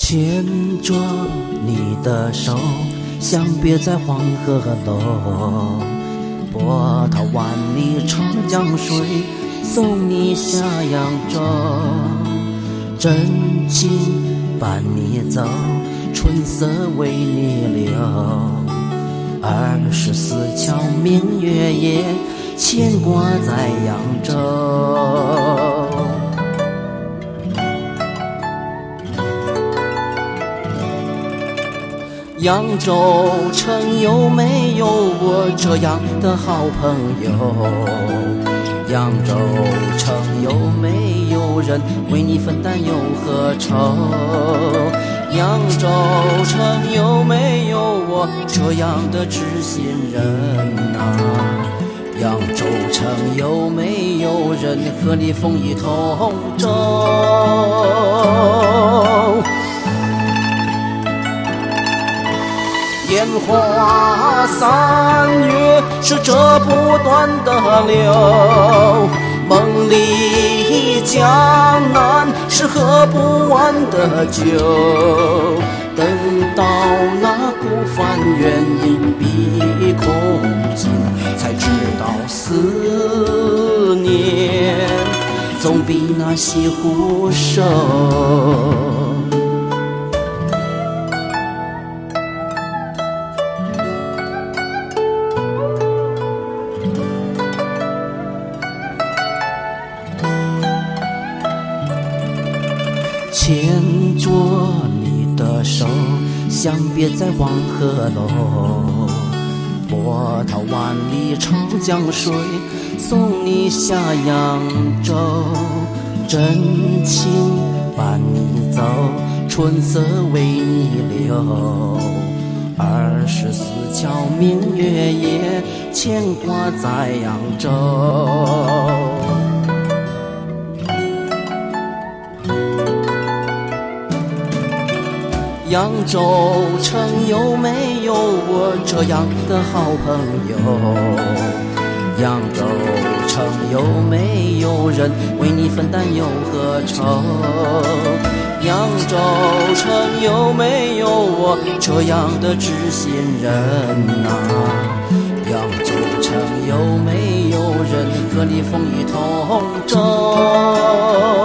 牵着你的手，相别在黄河楼。波涛万里长江水，送你下扬州。真情伴你走，春色为你留。24桥明月夜，牵挂在扬州。扬州城有没有我这样的好朋友？扬州城有没有人为你分担忧和愁？扬州城有没有我这样的知心人啊？扬州城有没有人和你风雨同舟？烟花三月是这不断的流，梦里江南是喝不完的酒。等到那孤帆远影碧空尽，才知道思念总比那西湖瘦。牵着你的手，相别在黄河楼。波涛万里长江水，送你下扬州。真情伴你走，春色为你留。24桥明月夜，牵挂在扬州。扬州城有没有我这样的好朋友？扬州城有没有人为你分担忧和愁？扬州城有没有我这样的知心人啊？扬州城有没有人和你风雨同舟？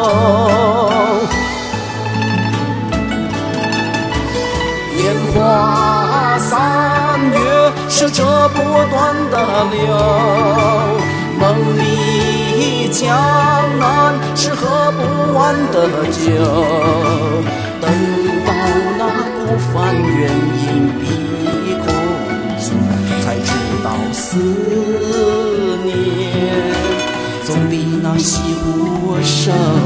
烟花三月是这不断的流，梦里江南是喝不完的酒。等到那孤帆远影碧空尽，才知道思念总比那西湖瘦。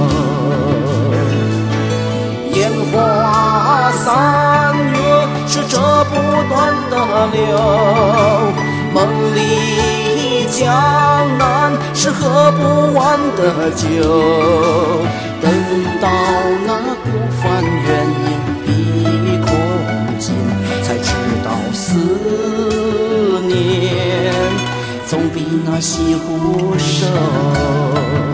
烟花三月是这不断的流，梦里江南是喝不完的酒。等到那孤帆远影碧空尽，才知道思念总比那西湖瘦。